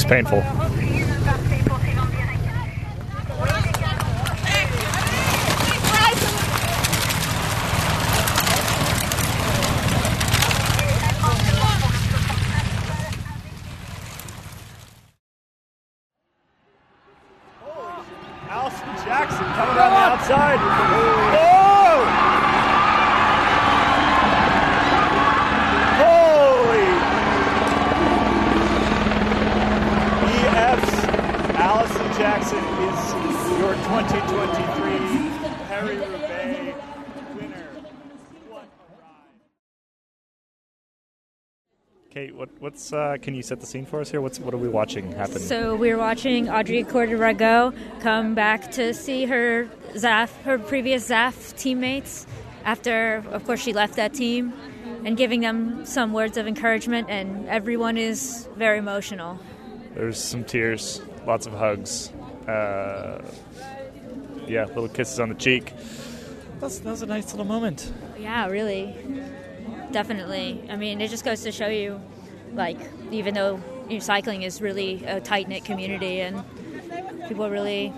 looks painful. Allison Jackson coming around the outside. Oh! Holy! EF's Allison Jackson is your 2023 Paris-Roubaix winner. What a ride. Kate, what's can you set the scene for us here? What are we watching happen? So we're watching Audrey Corder-Ragot come back to see her previous ZAF teammates after, of course, she left that team, and giving them some words of encouragement, and everyone is very emotional. There's some tears, lots of hugs, little kisses on the cheek. That was a nice little moment. Yeah, really. Definitely. I mean, it just goes to show you, like, even though cycling is really a tight-knit community and people really,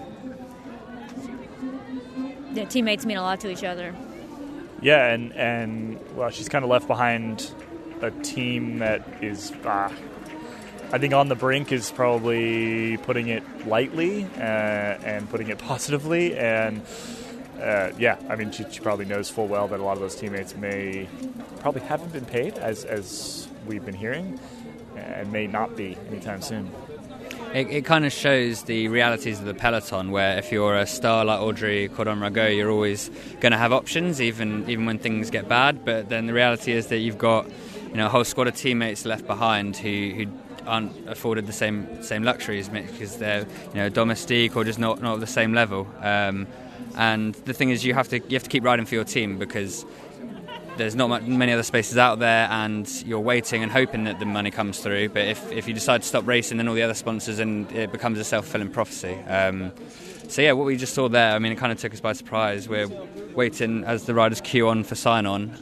their teammates mean a lot to each other. Yeah, and well, she's kind of left behind a team that is, I think on the brink is probably putting it lightly and putting it positively. And I mean, she probably knows full well that a lot of those teammates probably haven't been paid, as we've been hearing, and may not be anytime soon. It kind of shows the realities of the peloton, where if you're a star like Audrey Corder-Ragot, you're always going to have options, even when things get bad. But then the reality is that you've got a whole squad of teammates left behind who aren't afforded the same luxuries because they're domestique or just not at the same level. And the thing is, you have to keep riding for your team because there's not many other spaces out there, and you're waiting and hoping that the money comes through. But if you decide to stop racing, then all the other sponsors, and it becomes a self-fulfilling prophecy. What we just saw there, I mean, it kind of took us by surprise. We're waiting as the riders queue on for sign-on.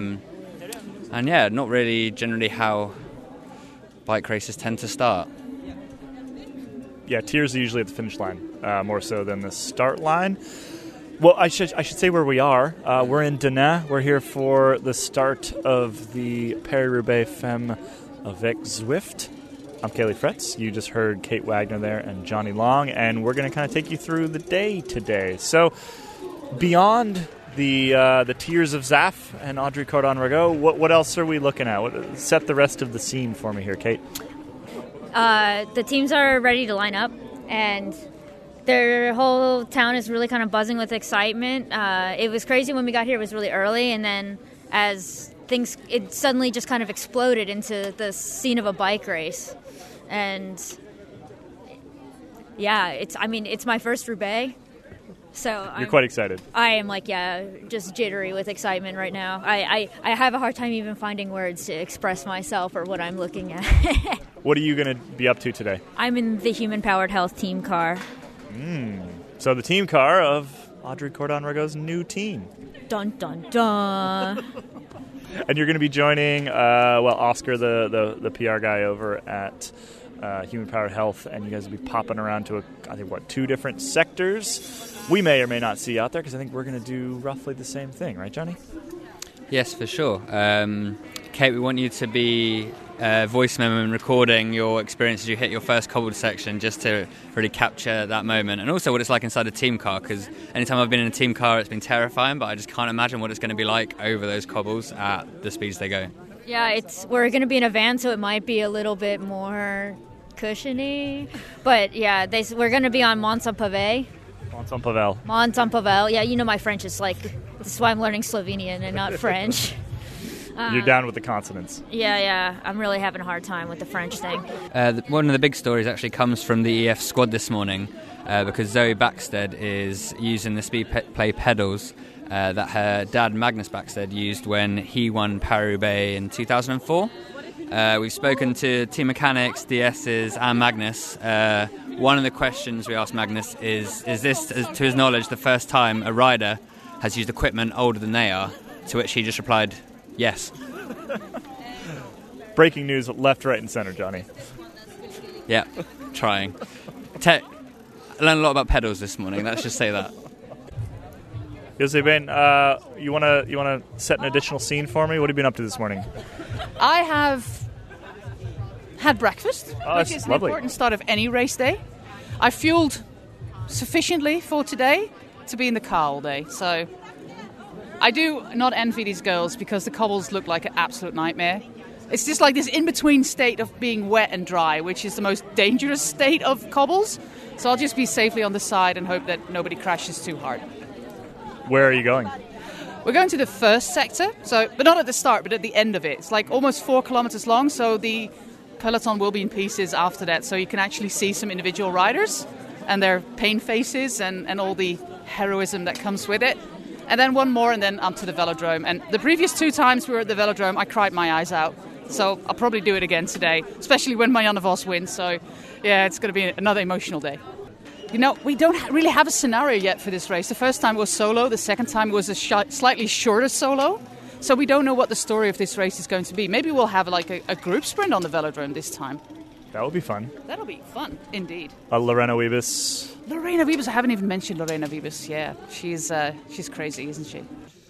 Not really generally how bike races tend to start. Yeah, tears are usually at the finish line, more so than the start line. Well, I should say where we are. We're in Denain. We're here for the start of the Paris-Roubaix Femme avec Zwift. I'm Kaylee Fretz. You just heard Kate Wagner there and Johnny Long, and we're going to kind of take you through the day today. So, beyond the tears of Zaf and Audrey Corder-Ragot, what else are we looking at? Set the rest of the scene for me here, Kate. The teams are ready to line up, and their whole town is really kind of buzzing with excitement. It was crazy when we got here. It was really early, and then as things, it suddenly just kind of exploded into the scene of a bike race. And yeah, it's my first Roubaix. So you're quite excited. I am just jittery with excitement right now. I have a hard time even finding words to express myself or what I'm looking at. What are you going to be up to today? I'm in the Human Powered Health team car. So the team car of Audrey Corder-Ragot's new team. Dun, dun, dun. And you're going to be joining, Oscar, the PR guy over at Human Powered Health, and you guys will be popping around to, two different sectors we may or may not see out there, because I think we're going to do roughly the same thing. Right, Johnny? Yes, for sure. Kate, we want you to be voice memo and recording your experience as you hit your first cobbled section, just to really capture that moment, and also what it's like inside a team car, because anytime I've been in a team car it's been terrifying, but I just can't imagine what it's going to be like over those cobbles at the speeds they go. Yeah, we're going to be in a van, so it might be a little bit more cushiony, but yeah, we're going to be on Mont-Saint-Pavé. Mont-Saint-Pavel. Yeah, my French is this is why I'm learning Slovenian and not French. You're down with the consonants. Yeah. I'm really having a hard time with the French thing. One of the big stories actually comes from the EF squad this morning, because Zoe Backstead is using the Speed Play pedals that her dad, Magnus Backstead, used when he won Paris-Roubaix in 2004. We've spoken to team mechanics, DSs, and Magnus. One of the questions we asked Magnus is this, to his knowledge, the first time a rider has used equipment older than they are? To which he just replied, yes. Breaking news left, right, and center, Johnny. Yeah, trying. I learned a lot about pedals this morning. Let's just say that. Jose Ben, you wanna set an additional scene for me? What have you been up to this morning? I have had breakfast, which is lovely. an important start of any race day. I fueled sufficiently for today to be in the car all day, so I do not envy these girls because the cobbles look like an absolute nightmare. It's just like this in-between state of being wet and dry, which is the most dangerous state of cobbles. So I'll just be safely on the side and hope that nobody crashes too hard. Where are you going? We're going to the first sector, but not at the start, but at the end of it. It's like almost 4 kilometers long, so the peloton will be in pieces after that, so you can actually see some individual riders and their pain faces and all the heroism that comes with it. And then one more, and then up to the velodrome. And the previous 2 times we were at the velodrome, I cried my eyes out. So I'll probably do it again today, especially when Marianne Vos wins. So, yeah, it's going to be another emotional day. You know, we don't really have a scenario yet for this race. The first time was solo. The second time was a slightly shorter solo. So we don't know what the story of this race is going to be. Maybe we'll have like a group sprint on the velodrome this time. That would be fun. That'll be fun, indeed. Lorena Wiebes. Lorena Wiebes. I haven't even mentioned Lorena Wiebes. Yeah, she's crazy, isn't she?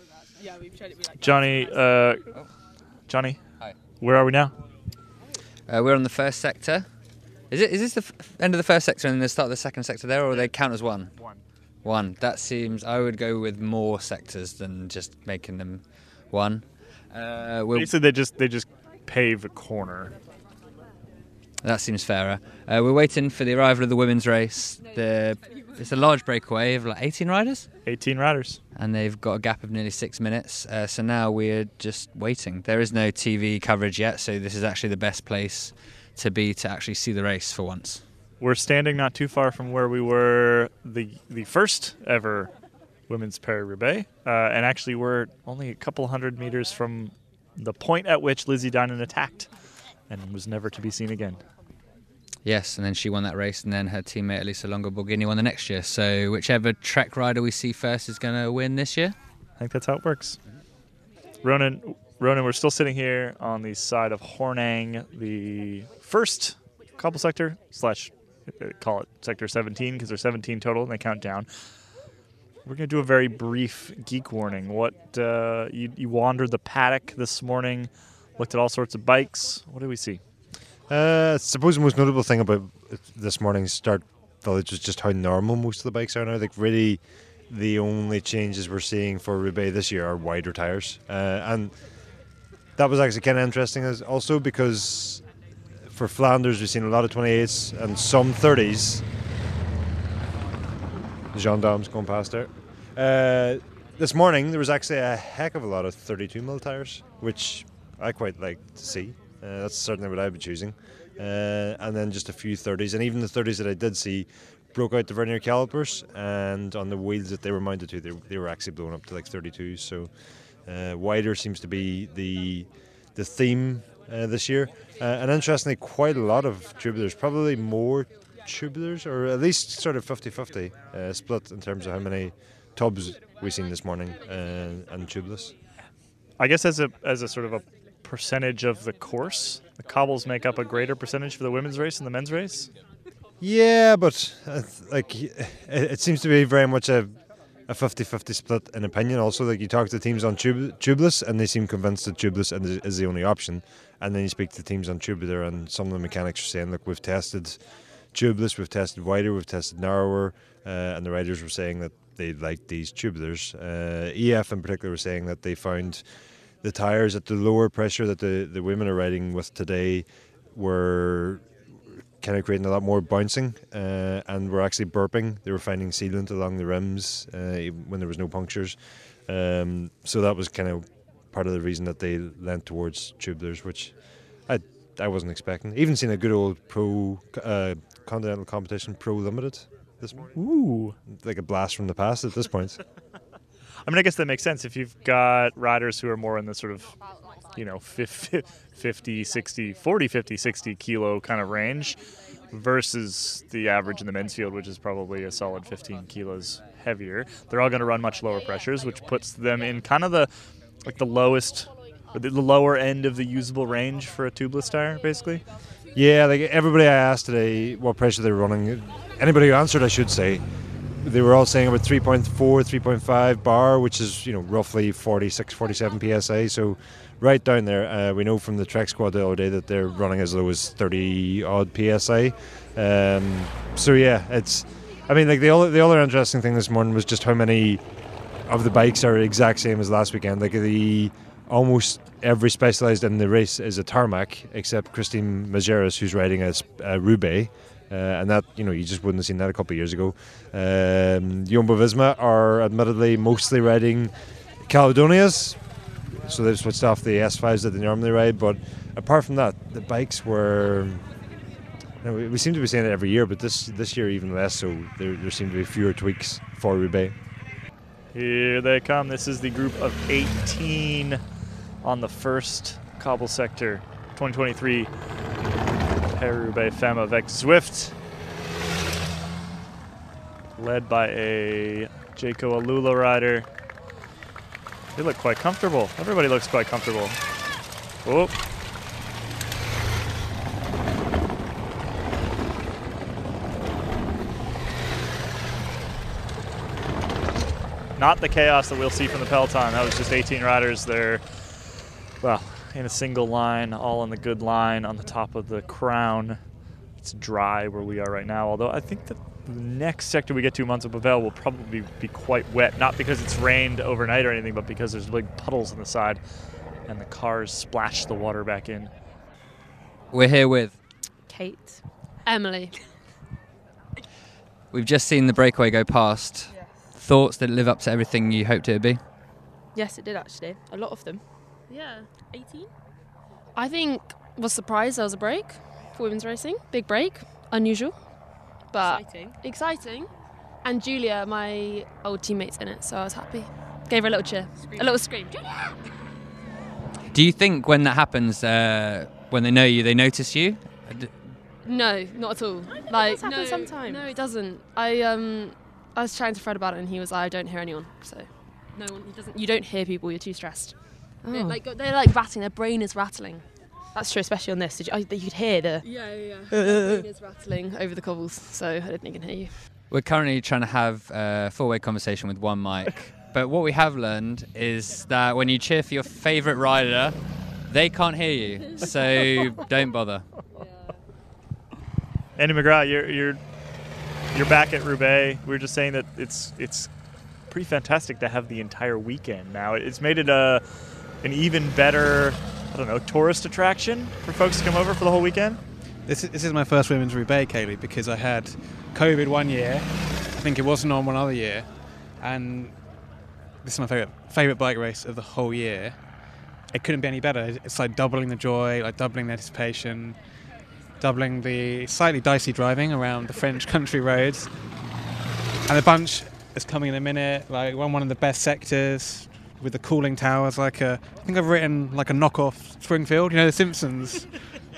Johnny. Johnny. Hi. Where are we now? We're on the first sector. Is this the end of the first sector and the start of the second sector there, or they count as one? One. That seems... I would go with more sectors than just making them one. Basically, they just pave a corner. That seems fairer. We're waiting for the arrival of the women's race. It's a large breakaway of like 18 riders. 18 riders. And they've got a gap of nearly 6 minutes. So now we're just waiting. There is no TV coverage yet, so this is actually the best place to be to actually see the race for once. We're standing not too far from where we were the first ever Women's Paris-Roubaix. And actually we're only a couple hundred meters from the point at which Lizzie Dinan attacked and was never to be seen again. Yes, and then she won that race, and then her teammate Elisa Longo Borghini won the next year. So whichever Trek rider we see first is going to win this year. I think that's how it works. Ronan, we're still sitting here on the side of Hornang, the first cobble sector / call it sector 17 because there's 17 total and they count down. We're going to do a very brief geek warning. What you wandered the paddock this morning, looked at all sorts of bikes. What did we see? I suppose the most notable thing about this morning's start village is just how normal most of the bikes are now. Like really, the only changes we're seeing for Roubaix this year are wider tyres, and that was actually kind of interesting. Also because for Flanders we've seen a lot of 28s and some 30s. The gendarmes going past there. This morning there was actually a heck of a lot of 32mm tyres, which I quite like to see. That's certainly what I'd be choosing. And then just a few 30s. And even the 30s that I did see broke out the vernier calipers. And on the wheels that they were mounted to, they were actually blown up to like 32s. So wider seems to be the theme this year. And interestingly, quite a lot of tubulars. Probably more tubulars, or at least sort of 50-50 split in terms of how many tubs we've seen this morning and tubeless. I guess as a sort of a percentage of the course, the cobbles make up a greater percentage for the women's race than the men's race? Yeah, but it seems to be very much a 50-50 split in opinion. Also, like you talk to teams on tubeless and they seem convinced that tubeless is the only option, and then you speak to teams on tubular and some of the mechanics are saying, look, we've tested tubeless, we've tested wider, we've tested narrower, and the riders were saying that they liked these tubulars. EF in particular were saying that they found the tyres at the lower pressure that the women are riding with today were kind of creating a lot more bouncing and were actually burping. They were finding sealant along the rims when there was no punctures. So that was kind of part of the reason that they leant towards tubulars, which I wasn't expecting. Even seen a good old pro continental competition, Pro Limited this morning. Ooh. Like a blast from the past at this point. I mean, I guess that makes sense if you've got riders who are more in the sort of, 50, 60, 40, 50, 60 kilo kind of range versus the average in the men's field, which is probably a solid 15 kilos heavier. They're all going to run much lower pressures, which puts them in kind of the lowest, or the lower end of the usable range for a tubeless tire, basically. Yeah, like everybody I asked today what pressure they were running, anybody who answered, I should say, they were all saying about 3.4, 3.5 bar, which is roughly 46, 47 psi. So right down there. We know from the Trek squad the other day that they're running as low as 30 odd psi. So yeah, it's. I mean, like the other interesting thing this morning was just how many of the bikes are exact same as last weekend. Like almost every specialised in the race is a tarmac except Christine Majerus, who's riding a Roubaix. And that, you just wouldn't have seen that a couple of years ago. Jumbo-Visma are admittedly mostly riding Caledonias, so they've switched off the S5s that they normally ride. But apart from that, the bikes were. We seem to be saying it every year, but this year even less. So there seem to be fewer tweaks for Roubaix. Here they come. This is the group of 18 on the first cobble sector, 2023. Paris-Roubaix Femme avec Zwift, led by a Jaco Alula rider. They look quite comfortable. Everybody looks quite comfortable. Oh. Not the chaos that we'll see from the peloton. That was just 18 riders there. Well, in a single line, all on the good line on the top of the crown. It's dry where we are right now, although I think that the next sector we get to, Monza-Pavel, will probably be quite wet, not because it's rained overnight or anything, but because there's big puddles on the side and the cars splash the water back in. We're here with Kate. Emily. We've just seen the breakaway go past. Yes. Thoughts that live up to everything you hoped it would be? Yes, it did actually. A lot of them. Yeah. 18? I think was surprised there was a break for women's racing. Big break. Unusual. But exciting. And Julia, my old teammate's in it, so I was happy. Gave her a little cheer. A little scream. Julia! Do you think when that happens, when they know you, they notice you? No, not at all. Like, no, sometimes. No, it doesn't. I was chatting to Fred about it and he was like, I don't hear anyone. So no one, he doesn't. You don't hear people, you're too stressed. Oh. They're like rattling, their brain is rattling. That's true, especially on this. You could hear the brain is rattling over the cobbles, so I don't think I can hear you. We're currently trying to have a four-way conversation with one mic, but what we have learned is that when you cheer for your favourite rider, they can't hear you, so don't bother. Andy McGrath, you're back at Roubaix. We were just saying that it's pretty fantastic to have the entire weekend now. It's made it an even better, tourist attraction for folks to come over for the whole weekend. This is my first women's Roubaix, Kaylee, because I had COVID one year. I think it wasn't on one other year, and this is my favorite bike race of the whole year. It couldn't be any better. It's like doubling the joy, like doubling the anticipation, doubling the slightly dicey driving around the French country roads. And the bunch is coming in a minute, like one of the best sectors with the cooling towers, I think I've written like a knockoff Springfield, The Simpsons.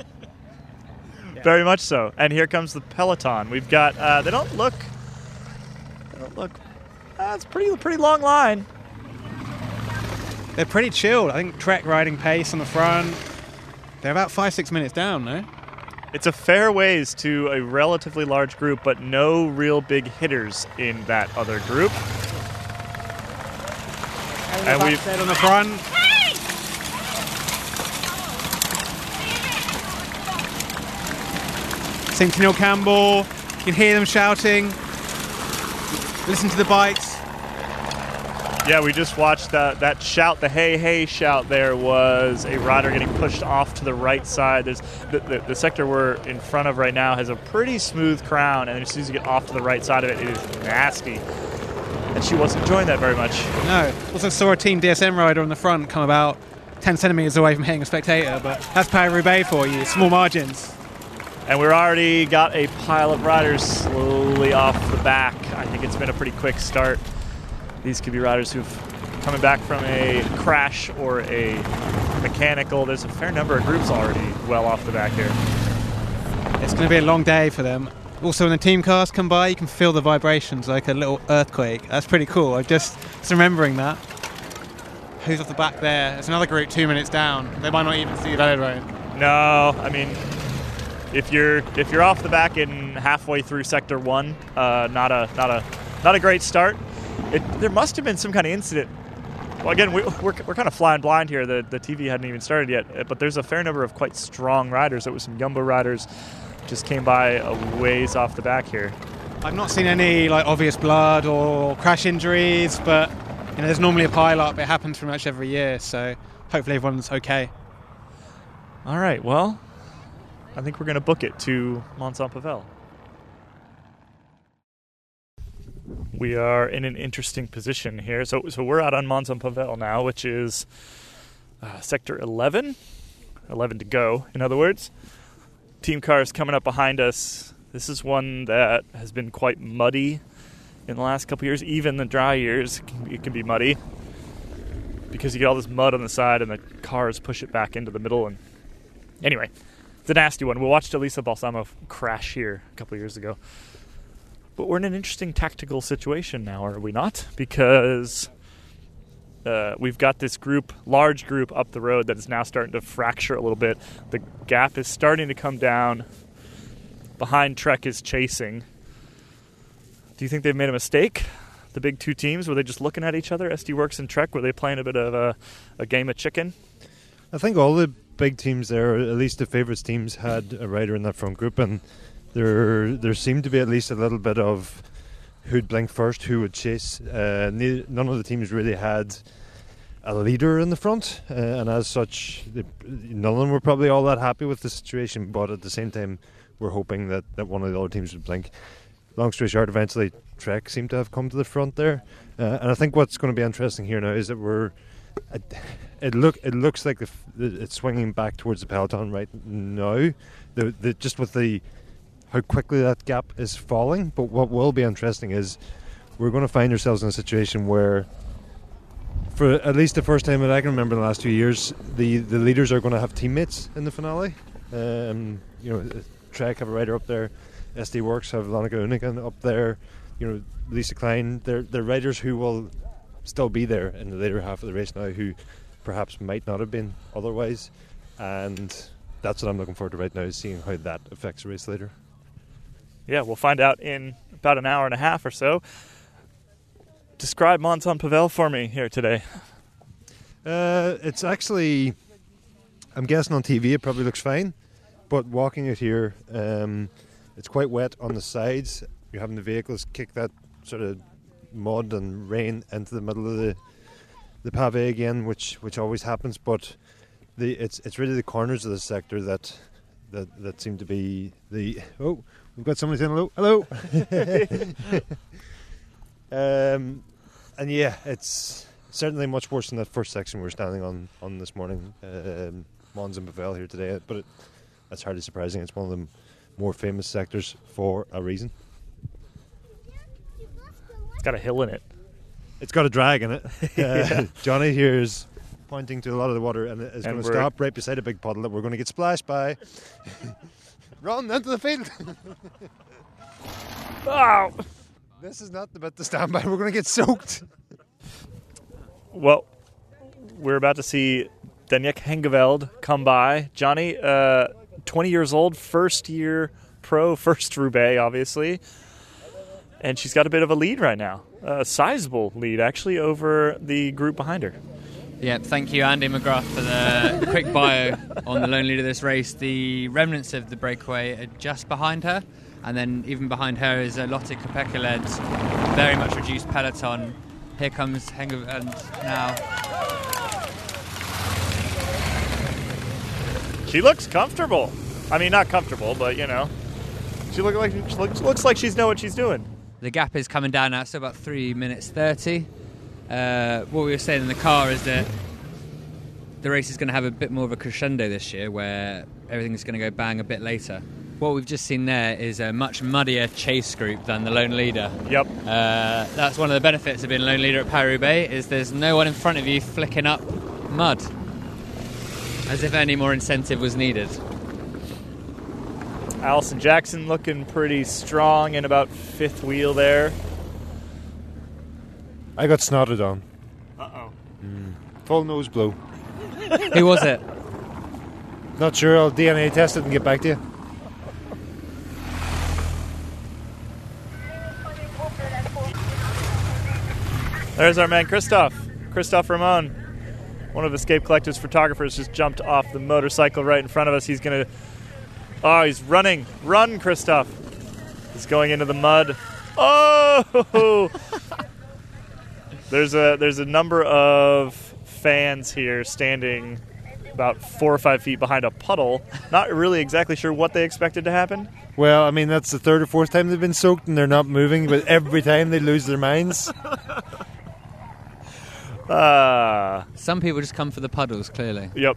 Very much so. And here comes the peloton. We've got, they don't look, it's a pretty long line. They're pretty chilled. I think Trek riding pace on the front. They're about 5-6 minutes down, no? It's a fair ways to a relatively large group, but no real big hitters in that other group. And we've said on the front. Centennial Campbell. You can hear them shouting. Listen to the bikes. Yeah, we just watched that shout, the hey, hey shout there was a rider getting pushed off to the right side. There's the sector we're in front of right now has a pretty smooth crown, and as soon as you get off to the right side of it, it is nasty. And she wasn't enjoying that very much. No. Also saw a Team DSM rider on the front come about 10 centimetres away from hitting a spectator, but that's Paris-Roubaix for you, small margins. And we've already got a pile of riders slowly off the back. I think it's been a pretty quick start. These could be riders who've coming back from a crash or a mechanical. There's a fair number of groups already well off the back here. It's going to be a long day for them. Also, when the team cars come by, you can feel the vibrations like a little earthquake. That's pretty cool. I'm just remembering that. Who's off the back there? It's another group 2 minutes down. They might not even see the velodrome. No, I mean, if you're off the back in halfway through Sector 1, not a great start. There must have been some kind of incident. Well, again, we're kind of flying blind here. The TV hadn't even started yet, but there's a fair number of quite strong riders. There was some Jumbo riders just came by a ways off the back here. I've not seen any obvious blood or crash injuries, but there's normally a pile-up. It happens pretty much every year, so hopefully everyone's okay. All right, well, I think we're going to book it to Mont-Saint-Pavel. We are in an interesting position here. So we're out on Mont-Saint-Pavel now, which is Sector 11. 11 to go, in other words. Team cars coming up behind us. This is one that has been quite muddy in the last couple years. Even the dry years, it can be muddy because you get all this mud on the side and the cars push it back into the middle. And anyway, it's a nasty one. We watched Elisa Balsamo crash here a couple years ago. But we're in an interesting tactical situation now, are we not? Because we've got this large group up the road that is now starting to fracture a little bit. The gap is starting to come down. Behind Trek is chasing. Do you think they've made a mistake? The big two teams, were they just looking at each other? SD Works and Trek, were they playing a bit of a game of chicken? I think all the big teams there, or at least the favourites teams, had a rider in that front group, and there seemed to be at least a little bit of who'd blink first, who would chase. None of the teams really had a leader in the front, and as such, none of them were probably all that happy with the situation, but at the same time, we're hoping that one of the other teams would blink. Long story short, eventually Trek seemed to have come to the front there, and I think what's going to be interesting here now is that it looks like it's swinging back towards the peloton right now. Just with how quickly that gap is falling. But what will be interesting is we're going to find ourselves in a situation where, for at least the first time that I can remember in the last 2 years, the leaders are going to have teammates in the finale. Trek have a rider up there. SD Works have Lanneke Uneken up there. Lisa Klein. They're riders who will still be there in the later half of the race now, who perhaps might not have been otherwise. And that's what I'm looking forward to right now, is seeing how that affects the race later. Yeah, we'll find out in about an hour and a half or so. Describe Mont-Saint-Pavel for me here today. It's actually, I'm guessing on TV it probably looks fine, but walking it here, it's quite wet on the sides. You're having the vehicles kick that sort of mud and rain into the middle of the pavé again, which always happens. But it's really the corners of the sector that seem to be the. Oh, we've got somebody saying hello. And yeah, it's certainly much worse than that first section we were standing on this morning. Mont-Saint-Pavel here today, but that's hardly surprising. It's one of the more famous sectors for a reason. It's got a hill in it. It's got a drag in it. Yeah. Johnny here is pointing to a lot of the water and is going to stop right beside a big puddle that we're going to get splashed by. Run into the field. Oh! This is not the bit to stand by. We're going to get soaked. Well, we're about to see Daniek Hengeveld come by. Johnny, 20 years old, first year pro, first Roubaix, obviously. And she's got a bit of a lead right now. A sizable lead, actually, over the group behind her. Yeah, thank you, Andy McGrath, for the quick bio on the lone leader of this race. The remnants of the breakaway are just behind her, and then even behind her is Lotte Kopecky-led, very much reduced peloton. Here comes Hengeveld now. She looks comfortable. I mean, not comfortable, but she looks like she's know what she's doing. The gap is coming down now, so about 3 minutes 30. What we were saying in the car is that the race is going to have a bit more of a crescendo this year, where everything's going to go bang a bit later. What we've just seen there is a much muddier chase group than the lone leader. Yep. That's one of the benefits of being lone leader at Paris-Roubaix, is there's no one in front of you flicking up mud, as if any more incentive was needed. Alison Jackson looking pretty strong in about fifth wheel there. I got snotted on. Uh-oh. Full nose blow. Who was it? Not sure. I'll DNA test it and get back to you. There's our man, Christoph Ramon. One of Escape Collective's photographers just jumped off the motorcycle right in front of us. He's going to... Oh, he's running. Run, Christoph. He's going into the mud. Oh! There's a number of fans here standing about 4 or 5 feet behind a puddle. Not really exactly sure what they expected to happen. Well, I mean, that's the 3rd or 4th time they've been soaked and they're not moving, but every time they lose their minds. Some people just come for the puddles, clearly. Yep.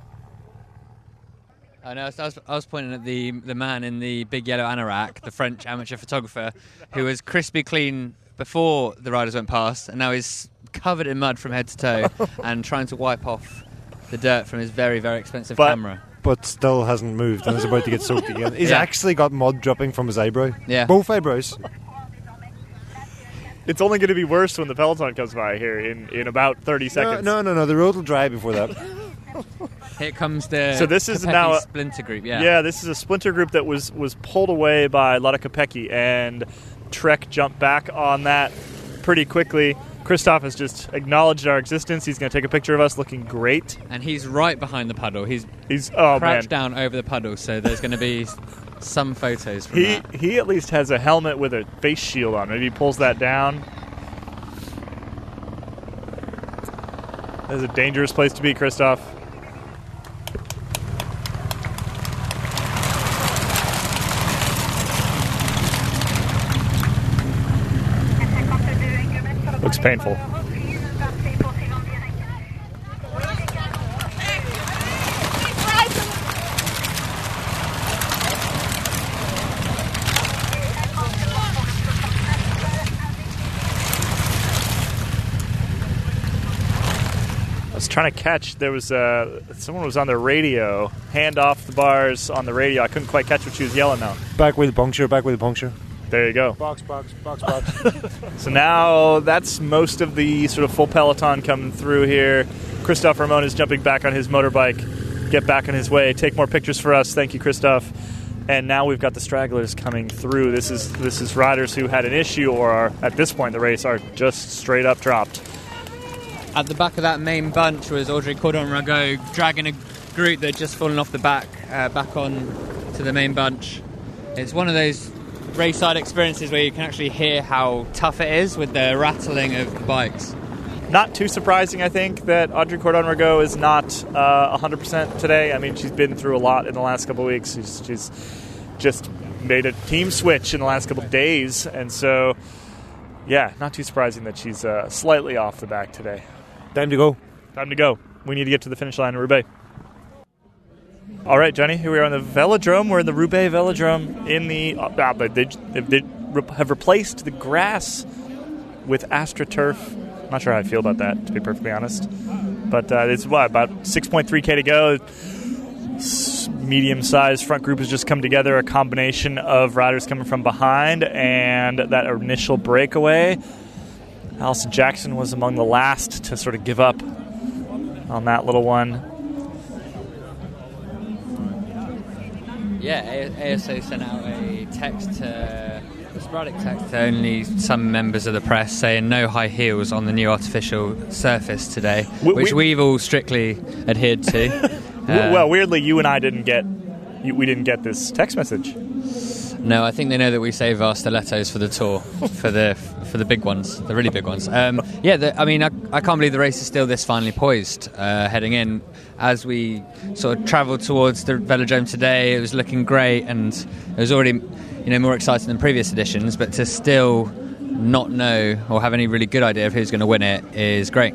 I know. I was pointing at the man in the big yellow anorak, the French amateur photographer, who was crispy clean before the riders went past, and now he's covered in mud from head to toe and trying to wipe off the dirt from his very, very expensive camera. But still hasn't moved and is about to get soaked again. He's actually got mud dripping from his eyebrow. Yeah. Both eyebrows. It's only going to be worse when the peloton comes by here in about 30 seconds. No. The road will dry before that. Here comes the so this is Kopecky now a splinter group. Yeah. Yeah, this is a splinter group that was pulled away by Lotte Kopecky, and Trek jumped back on that pretty quickly. Christoph has just acknowledged our existence. He's going to take a picture of us looking great. And he's right behind the puddle. He's man. crouched down over the puddle, so there's going to be some photos from that. He at least has a helmet with a face shield on. Maybe he pulls that down. That's a dangerous place to be, Christoph. Looks painful. I was trying to catch, there was someone was on their radio, hand off the bars on the radio. I couldn't quite catch what she was yelling now. Back with the puncture. There you go. Box. So now that's most of the sort of full peloton coming through here. Christoph Ramon is jumping back on his motorbike, get back on his way, take more pictures for us. Thank you, Christoph. And now we've got the stragglers coming through. This is riders who had an issue or are, at this point in the race, are just straight up dropped. At the back of that main bunch was Audrey Cordon-Ragot dragging a group that had just fallen off the back on to the main bunch. It's one of those race-side experiences where you can actually hear how tough it is with the rattling of the bikes. Not too surprising, I think, that Audrey Cordon-Ragot is not 100% today. I mean, she's been through a lot in the last couple of weeks. She's just made a team switch in the last couple of days, and so, yeah, not too surprising that she's slightly off the back today. Time to go. We need to get to the finish line in Roubaix. All right, Johnny, here we are on the velodrome. We're in the Roubaix velodrome. They have replaced the grass with AstroTurf. I'm not sure how I feel about that, to be perfectly honest. But it's about 6.3K to go. Medium-sized front group has just come together, a combination of riders coming from behind and that initial breakaway. Alison Jackson was among the last to sort of give up on that little one. Yeah, ASO sent out a sporadic text to only some members of the press saying no high heels on the new artificial surface today, which we've all strictly adhered to. Well, weirdly, you and I didn't get this text message. No, I think they know that we save our stilettos for the tour, for the big ones, the really big ones. I can't believe the race is still this finely poised heading in. As we sort of travelled towards the velodrome today, it was looking great, and it was already, more exciting than previous editions. But to still not know or have any really good idea of who's going to win it is great.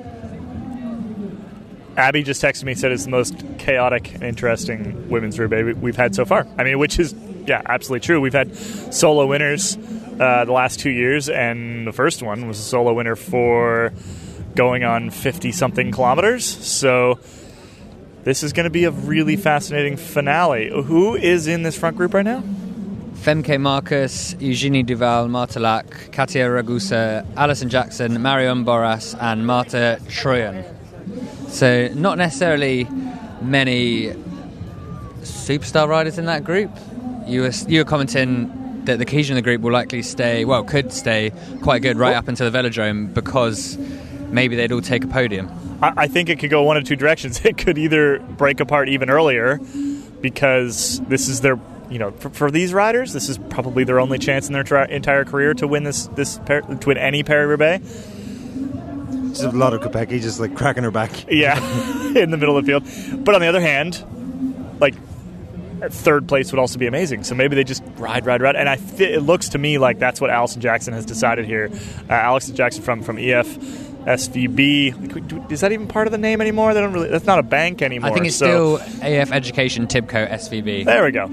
Abby just texted me, said it's the most chaotic and interesting women's Roubaix we've had so far. I mean, which is, yeah, absolutely true. We've had solo winners the last 2 years, and the first one was a solo winner for going on 50-something kilometers. So this is going to be a really fascinating finale. Who is in this front group right now? Femke Marcus, Eugenie Duval, Marta Lack, Katia Ragusa, Alison Jackson, Marion Boras, and Marta Trojan. So not necessarily many superstar riders in that group. You were commenting that the cohesion of the group will likely could stay quite good right up until the velodrome, because maybe they'd all take a podium. I think it could go one of two directions. It could either break apart even earlier, because this is their, for these riders, this is probably their only chance in their entire career to win to win any Paris-Roubaix. Just a lot of Kopecky just like cracking her back. Yeah, in the middle of the field. But on the other hand, like, third place would also be amazing. So maybe they just ride. And it looks to me like that's what Alison Jackson has decided here. Alison Jackson from EF SVB. Is that even part of the name anymore? That's not a bank anymore. I think it's still AF Education Tibco SVB. There we go.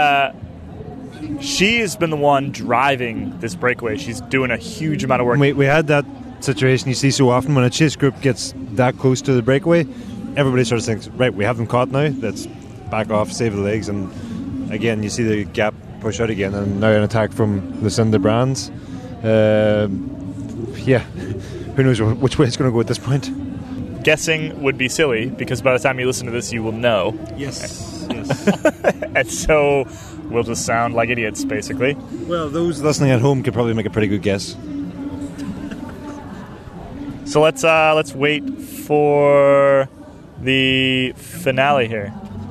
She has been the one driving this breakaway. She's doing a huge amount of work. We had that situation you see so often when a chase group gets that close to the breakaway. Everybody sort of thinks, right, we have them caught now. Let's back off, save the legs. And again, you see the gap push out again. And now an attack from Lucinda Brands. Who knows which way it's going to go at this point? Guessing would be silly, because by the time you listen to this, you will know. Yes. And so we'll just sound like idiots, basically. Well, those listening at home could probably make a pretty good guess. So let's wait for the finale here.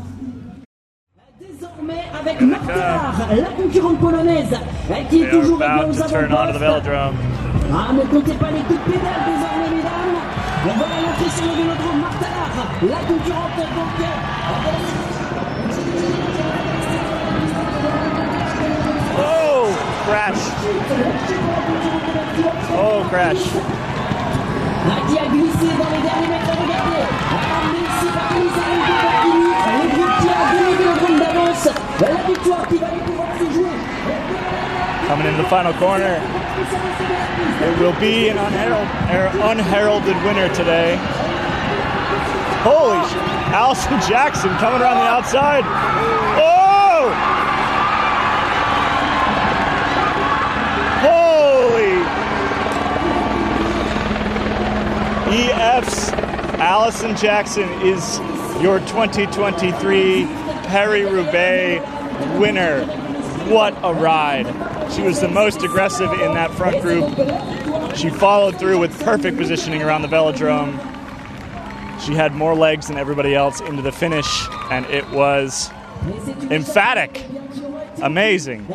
Avec Martard, la concurrente polonaise, qui est toujours about to turn onto the velodrome. Ah, ne comptez pas les coups de pédale désormais, mesdames. On va l'entrée sur le vélodrome Martard, la concurrente donc. Oh, crash. Oh, crash. Qui a glissé dans les derniers mètres, regardez. Merci par le groupe qui a gagné le vélodrome d'avance. La victoire qui va pouvoir se jouer. Coming in the final corner. It will be an unheralded winner today. Holy shit. Alison Jackson coming around the outside. Oh! Holy! EF's Alison Jackson is your 2023 Paris-Roubaix winner. What a ride. She was the most aggressive in that front group. She followed through with perfect positioning around the velodrome. She had more legs than everybody else into the finish, and it was emphatic. Amazing.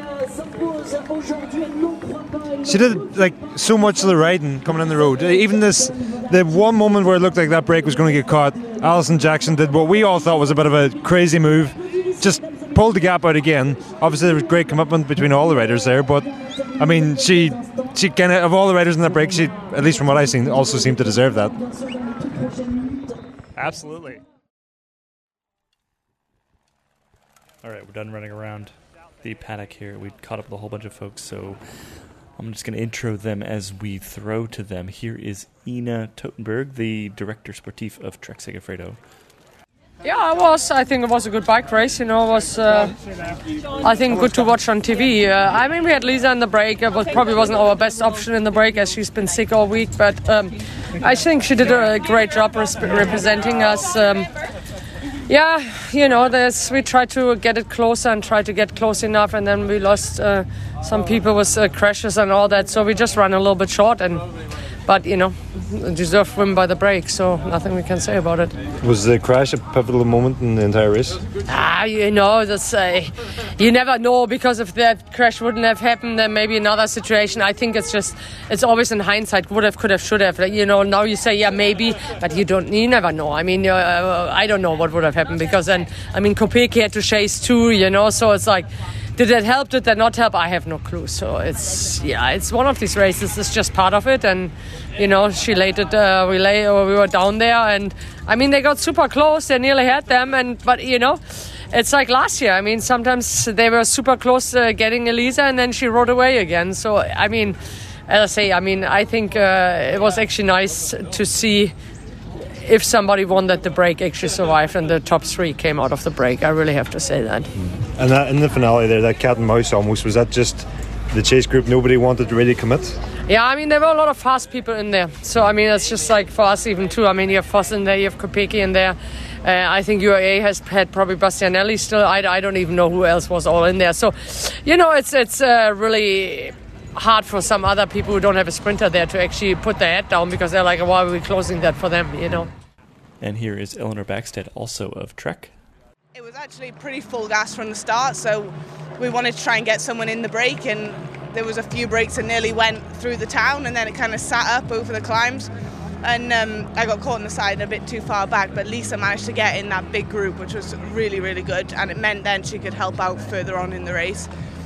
She did like so much of the riding coming on the road. Even the one moment where it looked like that break was going to get caught, Alison Jackson did what we all thought was a bit of a crazy move. Just pulled the gap out again. Obviously there was great commitment between all the riders there, but I mean she kind of all the riders in that break, she, at least from what I've seen, also seemed to deserve that. Absolutely. Alright, we're done running around the paddock here. We caught up with a whole bunch of folks, so I'm just going to intro them as we throw to them. Here is Ina Totenberg, the Director Sportif of Trek Segafredo. Yeah, I think it was a good bike race. It was, I think, good to watch on TV. I mean, we had Lisa in the break. It probably wasn't our best option in the break, as she's been sick all week. But I think she did a great job representing us. We tried to get it closer and try to get close enough, and then we lost some people with crashes and all that. So we just ran a little bit short, but deserved win by the break, so nothing we can say about it. Was the crash a pivotal moment in the entire race? That's you never know, because if that crash wouldn't have happened, then maybe another situation. I think it's always in hindsight, would have, could have, should have. Now you say, yeah, maybe, but you never know. I mean, I don't know what would have happened, because then, I mean, Kopecky had to chase too, so it's like, did that help? Did that not help? I have no clue. So it's one of these races. It's just part of it. And, she laid it, we were down there. And, I mean, they got super close. They nearly had them. But it's like last year. I mean, sometimes they were super close getting Elisa, and then she rode away again. So, I mean, as I say, I think it was actually nice to see if somebody won that the break actually survived and the top three came out of the break. I really have to say that. And that in the finale there, that cat and mouse almost, was that just the chase group, nobody wanted to really commit? Yeah, I mean, there were a lot of fast people in there. So, I mean, it's just like for us even too. I mean, you have Foss in there, you have Kopecky in there. I think UAE has had probably Bastianelli still. I don't even know who else was all in there. So, you know, it's really hard for some other people who don't have a sprinter there to actually put their head down because they're like, why are we closing that for them, you know? And here is Eleanor Backstead, also of Trek. It was actually pretty full gas from the start, so we wanted to try and get someone in the break, and there was a few breaks that nearly went through the town, and then it kind of sat up over the climbs, and I got caught on the side a bit too far back, but Lisa managed to get in that big group, which was really, really good, and it meant then she could help out further on in the race.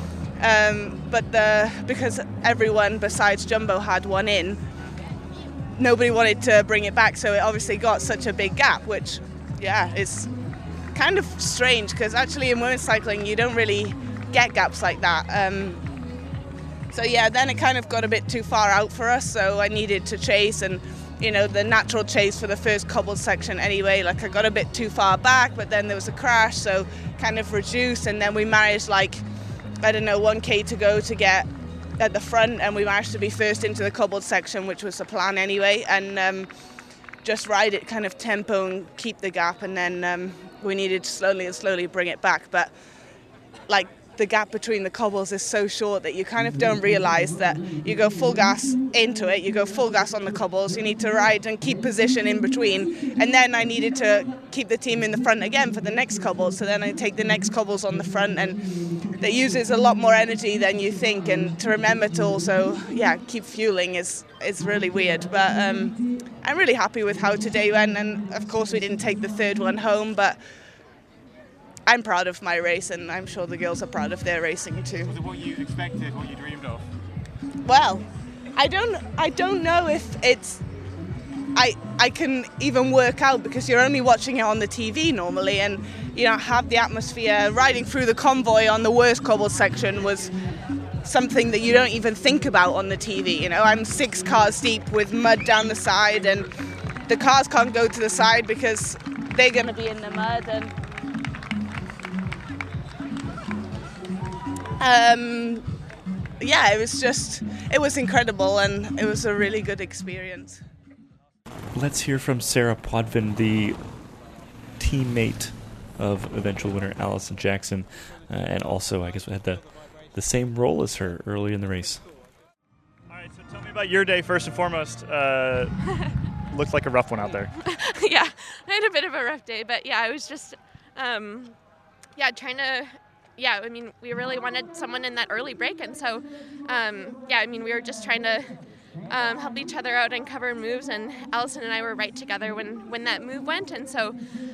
Because everyone besides Jumbo had one in, nobody wanted to bring it back, so it obviously got such a big gap, which, yeah, is kind of strange because actually in women's cycling you don't really get gaps like that. So yeah, then it kind of got a bit too far out for us, so I needed to chase, and you know, the natural chase for the first cobbled section anyway, like I got a bit too far back, but then there was a crash, so kind of reduced, and then we managed 1k to go to get at the front, and we managed to be first into the cobbled section, which was the plan anyway, and just ride it kind of tempo and keep the gap, and then we needed to slowly bring it back. But like the gap between the cobbles is so short that you kind of don't realize that you go full gas into it, you go full gas on the cobbles, you need to ride and keep position in between, and then I needed to keep the team in the front again for the next cobbles, so then I take the next cobbles on the front, and that uses a lot more energy than you think, and to remember to also keep fueling is really weird, but I'm really happy with how today went, and of course we didn't take the third one home, but I'm proud of my race, and I'm sure the girls are proud of their racing too. Was it what you expected, what you dreamed of? Well, I don't know if it's I can even work out, because you're only watching it on the TV normally, and you don't have the atmosphere. Riding through the convoy on the worst cobble section was something that you don't even think about on the TV. You know, I'm 6 cars deep with mud down the side, and the cars can't go to the side because they're going to be in the mud, and it was incredible, and it was a really good experience. Let's hear from Sarah Podvin, the teammate of eventual winner Alison Jackson, and also I guess had the same role as her early in the race. All right, so tell me about your day first and foremost. Looked like a rough one out there. Yeah, I had a bit of a rough day, but yeah, I was just trying to. Yeah, I mean, we really wanted someone in that early break, and so, we were just trying to help each other out and cover moves, and Alison and I were right together when that move went, and so,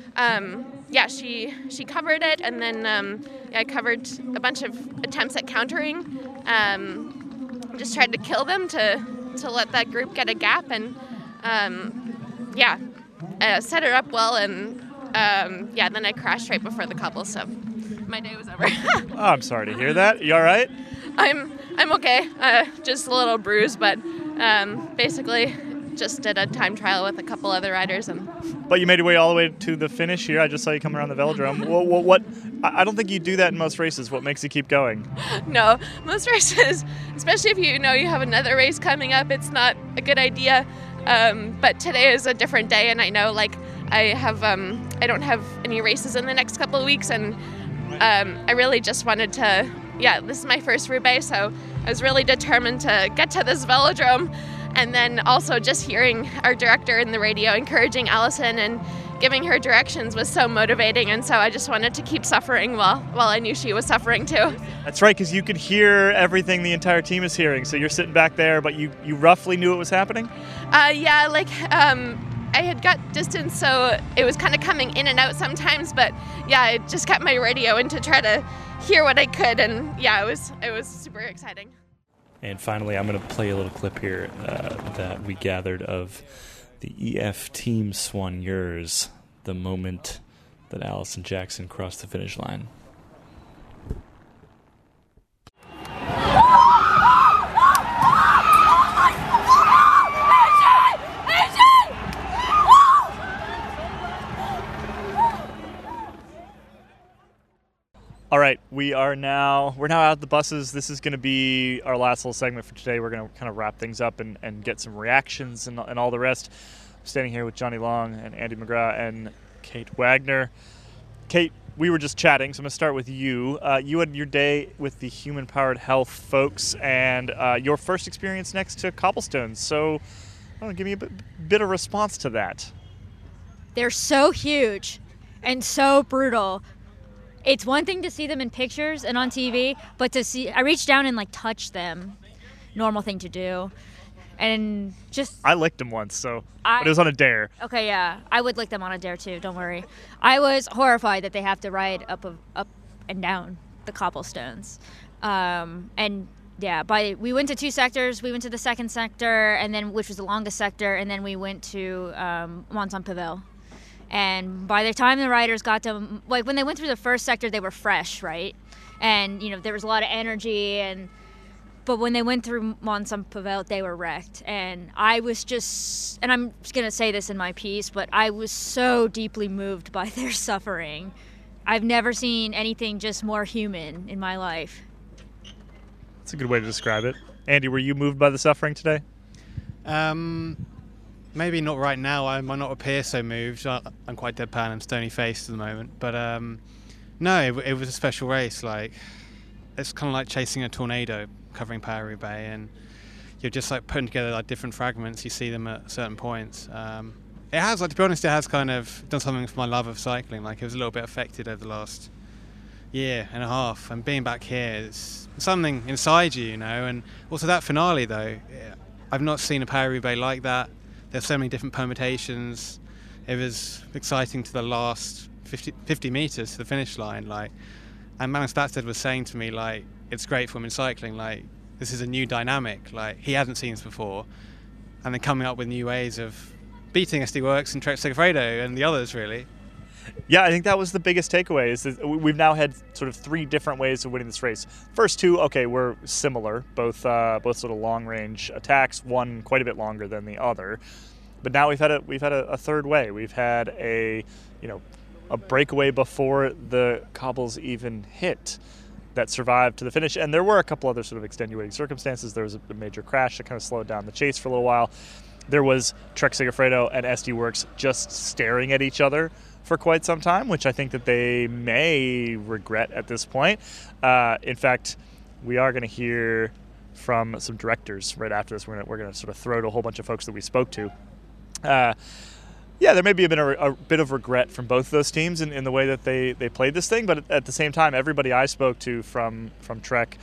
she covered it, and then I covered a bunch of attempts at countering, just tried to kill them to let that group get a gap, and set her up well, and then I crashed right before the cobble, so my day was over. Oh, I'm sorry to hear that. You all right? I'm okay. Just a little bruised, but basically just did a time trial with a couple other riders. But you made your way all the way to the finish here. I just saw you come around the velodrome. What? I don't think you do that in most races. What makes you keep going? No, most races, especially if you know you have another race coming up, it's not a good idea. But today is a different day, and I know I don't have any races in the next couple of weeks, and I really just wanted to, this is my first Roubaix, so I was really determined to get to this velodrome, and then also just hearing our director in the radio encouraging Alison and giving her directions was so motivating, and so I just wanted to keep suffering while I knew she was suffering too. That's right, because you could hear everything the entire team is hearing, so you're sitting back there, but you roughly knew what was happening? I had got distance, so it was kind of coming in and out sometimes, but I just kept my radio in to try to hear what I could, and it was super exciting. And finally, I'm going to play a little clip here that we gathered of the EF Team Soigneurs, the moment that Alison Jackson crossed the finish line. All right, we're now out at the buses. This is going to be our last little segment for today. We're going to kind of wrap things up and get some reactions and all the rest. I'm standing here with Johnny Long and Andy McGrath and Kate Wagner. Kate, we were just chatting, so I'm going to start with you. You had your day with the Human Powered Health folks and your first experience next to cobblestones. So give me a bit of response to that. They're so huge and so brutal. It's one thing to see them in pictures and on TV, but I reached down and touch them. Normal thing to do. And I licked them once, but it was on a dare. Okay, yeah. I would lick them on a dare too, don't worry. I was horrified that they have to ride up and down the cobblestones. And yeah, we went to 2 sectors. We went to the second sector, and then which was the longest sector, and then we went to Mont-Saint-Pavel. And by the time the riders got to, when they went through the first sector, they were fresh, right? And, there was a lot of energy. But when they went through Mont-Saint-Pavel, they were wrecked. And I was and I'm just going to say this in my piece, but I was so deeply moved by their suffering. I've never seen anything just more human in my life. That's a good way to describe it. Andy, were you moved by the suffering today? Maybe not right now. I might not appear so moved. I'm quite deadpan and stony-faced at the moment. But no, it was a special race. It's kind of like chasing a tornado, covering Paris-Roubaix, and you're just putting together different fragments. You see them at certain points. It has, to be honest, it has kind of done something for my love of cycling. It was a little bit affected over the last year and a half, and being back here, it's something inside you, And also that finale, though, I've not seen a Paris-Roubaix like that. There's so many different permutations. It was exciting to the last 50 meters to the finish line. And Magnus Backstedt was saying to me, it's great for women's cycling. This is a new dynamic. He hadn't seen this before. And then coming up with new ways of beating SD Worx and Trek Segafredo and the others, really. Yeah, I think that was the biggest takeaway, is that we've now had sort of 3 different ways of winning this race. First 2, okay, were similar, both sort of long-range attacks, one quite a bit longer than the other. But now we've had a third way. We've had a breakaway before the cobbles even hit that survived to the finish. And there were a couple other sort of extenuating circumstances. There was a major crash that kind of slowed down the chase for a little while. There was Trek Segafredo and SD Worx just staring at each other for quite some time, which I think that they may regret at this point. In fact, we are going to hear from some directors right after this. We're going to sort of throw to a whole bunch of folks that we spoke to. There may be a bit of regret from both of those teams in the way that they played this thing, but at the same time, everybody I spoke to from Trek,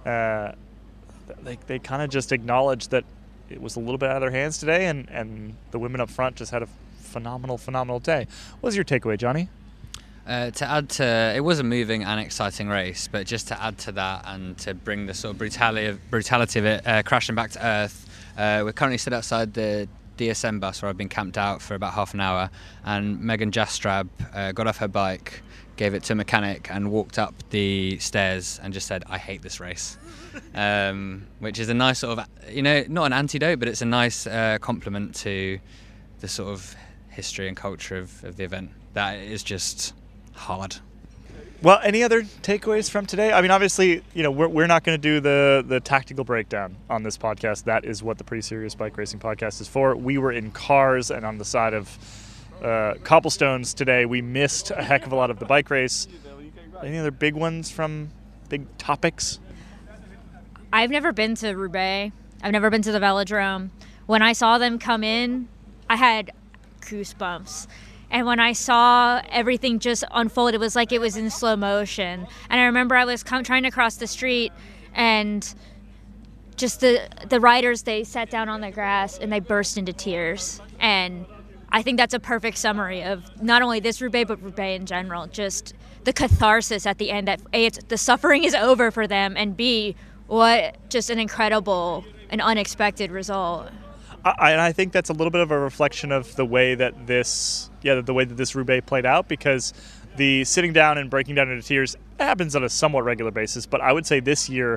they kind of just acknowledged that it was a little bit out of their hands today, and the women up front just had a phenomenal day. What was your takeaway, Johnny? To add to, it was a moving and exciting race, but just to add to that and to bring the sort of brutality of it crashing back to earth, we're currently stood outside the DSM bus where I've been camped out for about half an hour, and Megan Jastrab got off her bike, gave it to a mechanic, and walked up the stairs and just said, "I hate this race," which is a nice sort of, not an antidote, but it's a nice compliment to the sort of history and culture of the event. That is just hard. Well, any other takeaways from today? I mean, obviously, we're not going to do the tactical breakdown on this podcast. That is what the Pretty Serious Bike Racing podcast is for. We were in cars and on the side of cobblestones today. We missed a heck of a lot of the bike race. Any other big ones from big topics? I've never been to Roubaix. I've never been to the Velodrome. When I saw them come in, I had goosebumps. And when I saw everything just unfold, it was like it was in slow motion. And I remember I was trying to cross the street, and just the riders, they sat down on the grass and they burst into tears. And I think that's a perfect summary of not only this Roubaix, but Roubaix in general. Just the catharsis at the end that A, the suffering is over for them, and B, what just an incredible and unexpected result. And I think that's a little bit of a reflection of the way that this Roubaix played out, because the sitting down and breaking down into tears happens on a somewhat regular basis. But I would say this year,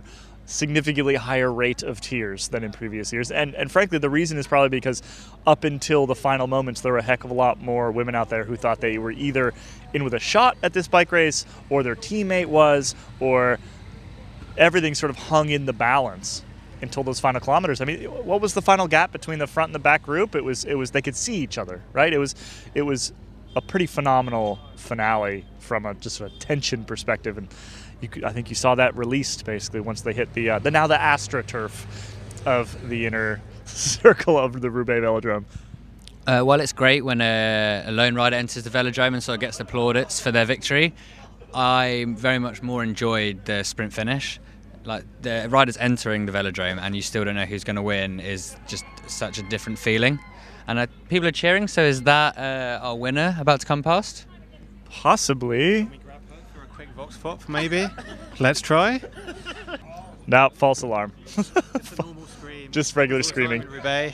significantly higher rate of tears than in previous years. And frankly, the reason is probably because up until the final moments, there were a heck of a lot more women out there who thought they were either in with a shot at this bike race, or their teammate was, or everything sort of hung in the balance until those final kilometers. I mean, what was the final gap between the front and the back group? It was they could see each other, right? It was a pretty phenomenal finale from just a tension perspective, and I think you saw that released basically once they hit the AstroTurf of the inner circle of the Roubaix Velodrome. Well, it's great when a lone rider enters the velodrome and sort of gets the plaudits for their victory. I very much more enjoyed the sprint finish. Like, the riders entering the velodrome and you still don't know who's going to win is just such a different feeling. And people are cheering, so is that our winner about to come past? Possibly. Quick vox pop, maybe. Let's try. No, false alarm. Just a normal scream. Just regular screaming. Yeah,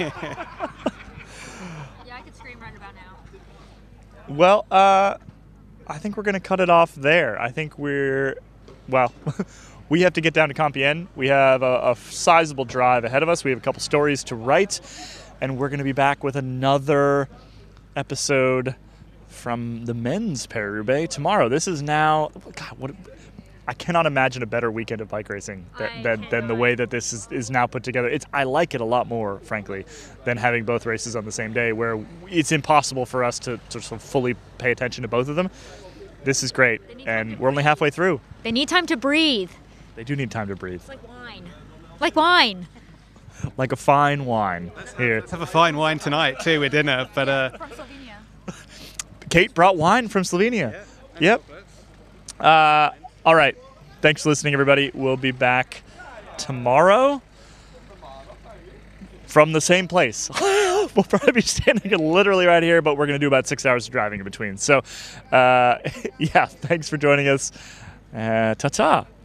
I could scream right about now. Well, I think we're going to cut it off there. I think we have to get down to Compiègne. We have a sizable drive ahead of us. We have a couple stories to write, and we're going to be back with another episode from the men's Paris-Roubaix tomorrow. This is now, God, I cannot imagine a better weekend of bike racing than the way that this is now put together. I like it a lot more, frankly, than having both races on the same day, where it's impossible for us to sort of fully pay attention to both of them. This is great, and we're only halfway through. They need time to breathe. They do need time to breathe. It's like wine. Like wine. Like a fine wine. Here. Let's have a fine wine tonight too with dinner. But From Slovenia. Kate brought wine from Slovenia. Yep. All right. Thanks for listening, everybody. We'll be back tomorrow from the same place. We'll probably be standing literally right here, but we're going to do about 6 hours of driving in between. So, yeah, thanks for joining us. Ta-ta.